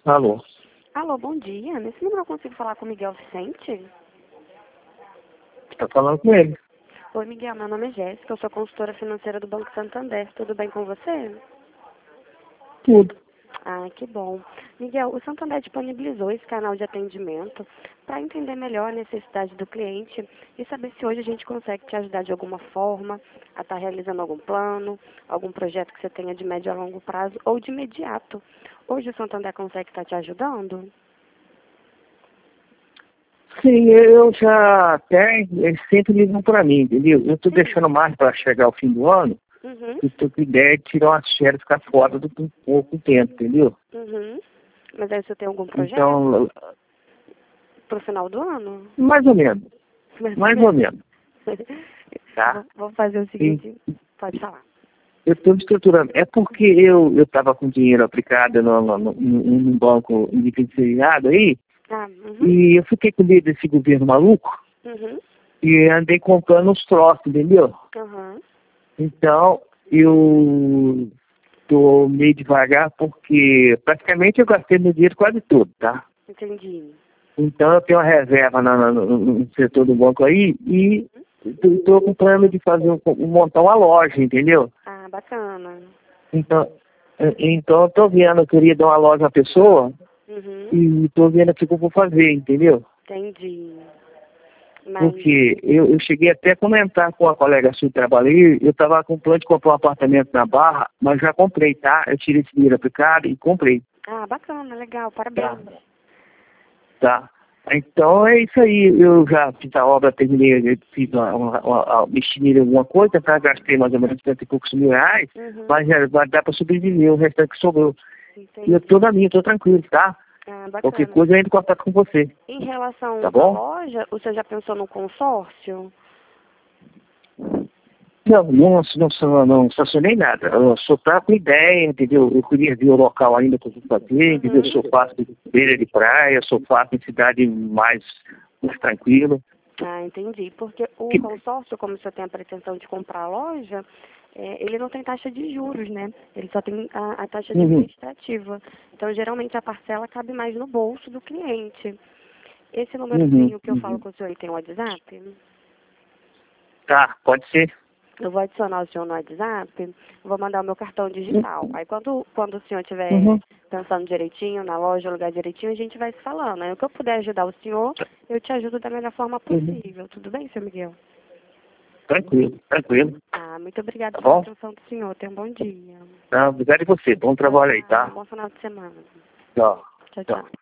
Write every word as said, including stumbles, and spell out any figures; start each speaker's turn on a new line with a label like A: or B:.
A: Alô?
B: Alô, bom dia. Nesse número eu consigo falar com o Miguel Vicente?
A: Você tá falando com ele?
B: Oi, Miguel. Meu nome é Jéssica. Eu sou consultora financeira do Banco Santander. Tudo bem com você?
A: Tudo.
B: Ah, que bom. Miguel, o Santander disponibilizou esse canal de atendimento para entender melhor a necessidade do cliente e saber se hoje a gente consegue te ajudar de alguma forma a estar realizando algum plano, algum projeto que você tenha de médio a longo prazo ou de imediato. Hoje o Santander consegue estar te ajudando?
A: Sim, eu já até, eles sempre ligam para mim, entendeu? Eu tô deixando mais para chegar ao fim do ano,
B: Uhum,
A: e tô com ideia de tirar umas férias, ficar fora do um pouco tempo, entendeu?
B: uhum. Mas aí você tem algum projeto
A: Então,
B: para o final do ano?
A: mais ou menos, mais ou menos, tá?
B: Vou vou fazer o
A: E
B: seguinte, pode falar.
A: eu estou me estruturando. É porque eu eu estava com dinheiro aplicado no, no, no, num banco individualizado aí,
B: Ah, uhum,
A: e eu fiquei com medo desse governo maluco,
B: uhum,
A: e andei comprando os troços, entendeu?
B: uhum.
A: Então, eu estou meio devagar porque praticamente eu gastei meu dinheiro quase todo, tá?
B: Entendi.
A: Então eu tenho uma reserva na- na- no, no setor do banco aí e estou com plano de fazer um, um- montar uma loja, entendeu?
B: Ah, bacana.
A: Então, eh, então eu tô vendo, eu queria dar uma loja à pessoa
B: Uhum,
A: e estou vendo o que eu vou fazer, entendeu?
B: entendi. Mas,
A: Porque eu, eu cheguei até a comentar com a colega sua que trabalha aí, eu estava com plano de comprar um apartamento na Barra, mas já comprei, tá? Eu tirei esse dinheiro aplicado e comprei,
B: ah, bacana, legal,
A: tá?
B: parabéns.
A: Tá? Então é isso aí, eu já fiz a obra, terminei, eu fiz uma, uma, uma, mexi em alguma coisa, tá? Gastei mais ou menos setenta e poucos mil reais,
B: Uhum,
A: mas já vai dar para sobreviver, o restante que sobrou. E eu
B: entendi.
A: tô na minha, tô tranquilo, tá?
B: Ah,
A: Qualquer
B: bacana.
A: coisa eu entro em contato com você,
B: Em relação
A: tá
B: à
A: bom?
B: loja, você já pensou no consórcio?
A: Não, não, não, não, não estacionei nada. Eu só estava com ideia, entendeu? Eu queria ver o local ainda que eu vou fazer, entendeu? Eu
B: Uhum.
A: sou fácil de beira de praia, sou fácil em cidade mais, mais tranquila.
B: Ah, entendi. Porque o
A: Que,
B: consórcio, como você tem a pretensão de comprar a loja, é, ele não tem taxa de juros, né? Ele só tem a, a taxa
A: uhum,
B: administrativa. Então, geralmente, a parcela cabe mais no bolso do cliente. Esse
A: uhum,
B: númerozinho que eu falo
A: uhum.
B: com o senhor, ele tem WhatsApp?
A: Tá, pode ser.
B: Eu vou adicionar o senhor no WhatsApp, vou mandar o meu cartão digital. Aí, quando, quando o senhor estiver
A: Uhum.
B: pensando direitinho, na loja, lugar direitinho, a gente vai se falando. Aí, o que eu puder ajudar o senhor, eu te ajudo da melhor forma
A: Uhum.
B: possível. Tudo bem, senhor Miguel?
A: Tranquilo, tranquilo.
B: Ah, muito obrigada
A: Tá
B: pela
A: bom?
B: atenção do senhor. Tenha um bom dia.
A: Tá, obrigado a você. Bom
B: Tchau,
A: trabalho aí,
B: tchau.
A: tá?
B: Bom final de semana.
A: Tchau.
B: Tchau,
A: Tchau.
B: tchau.